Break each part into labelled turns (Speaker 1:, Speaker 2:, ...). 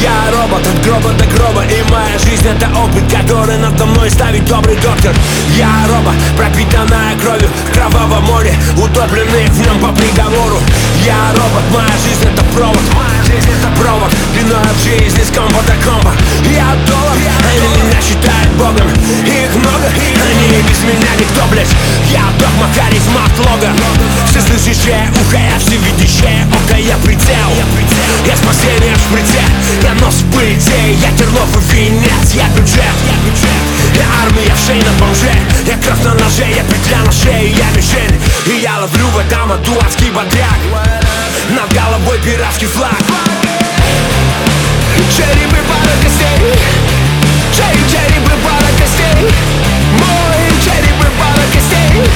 Speaker 1: Я робот от гроба до гроба, и моя жизнь это опыт, который надо мной ставит добрый доктор. Я робот, пропитанная кровью в кровавом море, утопленный в нем по приговору. Я робот, моя жизнь это провод, моя жизнь это провод, длиною в жизни с комбо до комбо. Я доллар, они меня считают богом, их много, они без меня никто, блять. Я догма, харизма от лога, всеслышащее ухо, я всевидящее око, я прицел. Я спасение в шприце, я нос в пыльце, я Терлов и венец, я бюджет. Я армия в шее на бомже, я кровь на ноже, я петля на шее, я мишень. И я ловлю в этом аду адский бодряк, над головой пиратский флаг. Черепы пара костей, черепы пара костей, мой черепы пара костей.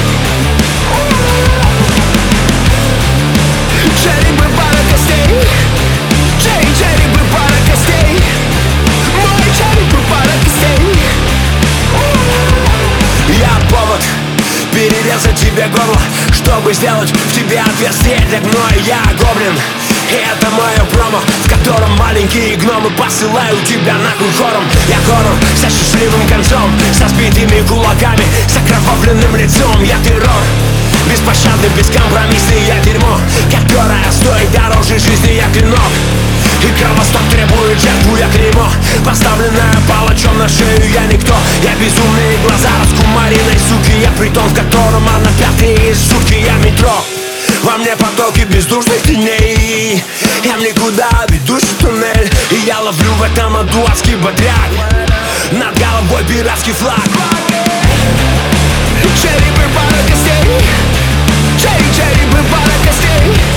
Speaker 1: Черепы пара костей, черепы пара костей, мой черепы пара костей. Я повод перерезать тебе горло, чтобы сделать в тебе отверстие для гноя. Я гоблин, и это мое промо, в котором маленькие гномы посылают тебя нахуй хором. Я хоррор со счастливым концом, со сбитыми кулаками, с окровавленным лицом. Я террор, беспощадный, бескомпромиссный, я дерьмо, которое стоит дороже жизни, я клинок. И кровосток требует жертву, я клеймо, поставленная палачом на шею, я никто. Я безумные глаза раскумаренной суки, я притон, в котором она пятые сутки, я метро. Во мне потоки бездушных теней, я в никуда ведущий туннель. И я ловлю в этом аду адский бодряк, над головой пиратский флаг. Черепы пара костей, черепы пара костей.